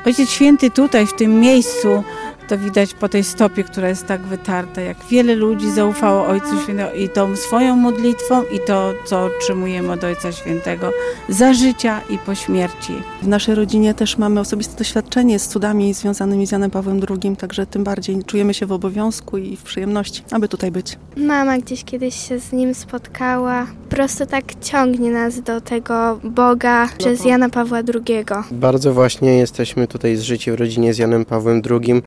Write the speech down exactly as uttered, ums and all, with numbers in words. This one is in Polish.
Ojciec Święty tutaj, w tym miejscu, to widać po tej stopie, która jest tak wytarta, jak wiele ludzi zaufało Ojcu Świętego i tą swoją modlitwą i to, co otrzymujemy od Ojca Świętego za życia i po śmierci. W naszej rodzinie też mamy osobiste doświadczenie z cudami związanymi z Janem Pawłem drugim, także tym bardziej czujemy się w obowiązku i w przyjemności, aby tutaj być. Mama gdzieś kiedyś się z nim spotkała. Po prostu tak ciągnie nas do tego Boga przez Jana Pawła drugiego. Bardzo właśnie jesteśmy tutaj zżyci w rodzinie z Janem Pawłem drugim.